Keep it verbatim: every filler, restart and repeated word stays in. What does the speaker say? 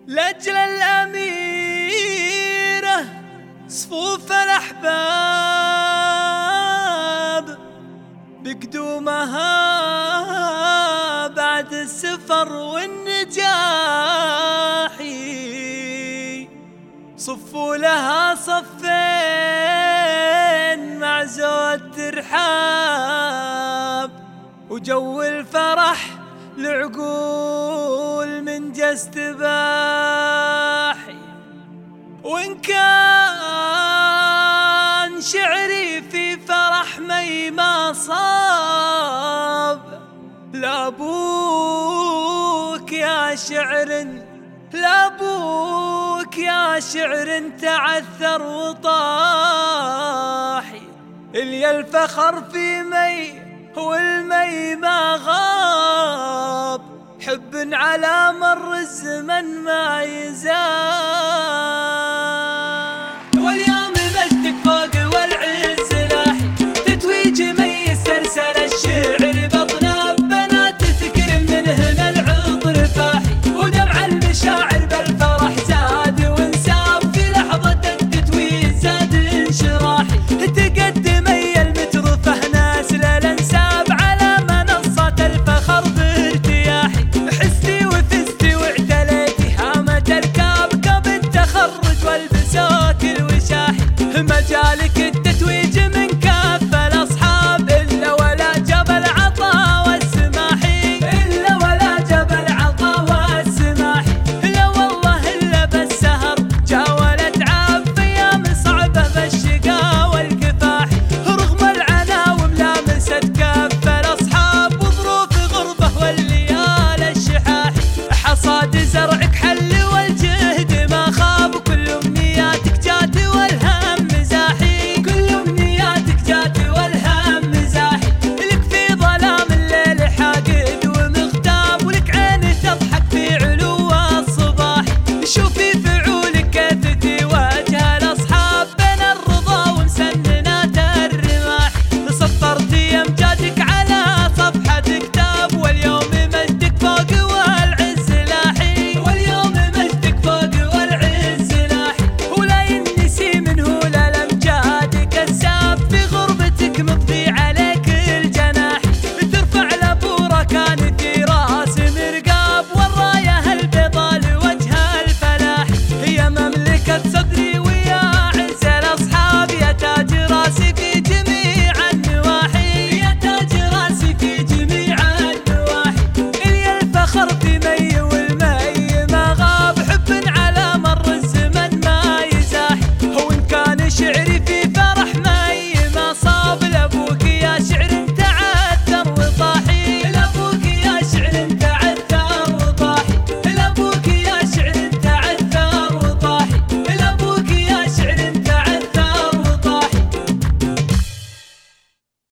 لأجل الأميرة صفوف الأحباب بقدومها بعد السفر والنجاح، صفوا لها صفين مع زود ترحاب، وجو الفرح العقول من جس تباحي. وإن كان شعري في فرح مي ما صاب، لابوك يا شعر لابوك يا شعر تعثر وطاحي. إلي الفخر في مي والمي ما غاب، حب على مر الزمن ما يزال. واليوم مجدك فوق والعز لاحي، تتويج مي سلسل الشعر بطنا بنات تكرم منهن العطر فاحي، ودمع المشاعر بالفرح زاد وانساب في لحظة التتويج زاد انشراحي. تقدم اي المترفه ناس للانساب على منصة الفخر بارتياحي، حستي وفزتي واعتليتي هامة الكاب كاب التخرج والبسوت الوشاحي. مجالك التتويج من كاف الاصحاب، الا ولا جبل عطا والسماحي، الا ولا جبل عطا والسماحي. لا والله الا بالسهر جاولت عاب ايام صعبه بالشقا والكفاحي، رغم العنا وملامسه كاف الاصحاب وظروف غربه والليال الشحاحي. حصاد زرعك حل والجهد ما خاب، كل امنياتك جات والهم زاحي، كل امنياتك جات والهم زاحي. لك في ظلام الليل حاقد ومغتاب، ولك عين تضحك في علو الصباح. شوفي فعولك كيف تواجه الاصحاب بين الرضا ومسننات الرماح. سطرتي امجادك على صفحة كتاب، واليوم مجدك فوق والعز لاحي، واليوم مجدك فوق والعز لاحي. ولا ينسي منه لا الامجاد كساب، في غربتك مضي عليك الجناح. ترفع لبورة كان في راس مرقاب، والراية البيضاء لوجه الفلاح. يا مملكة صدري ويا عز الاصحاب، يا تاج راسي في جميع النواحي، يا تاج راسي في جميع النواحي. إلي الفخر في مي والمي ما غاب، حب على مر الزمن ما يزاحي. وإن كان شعري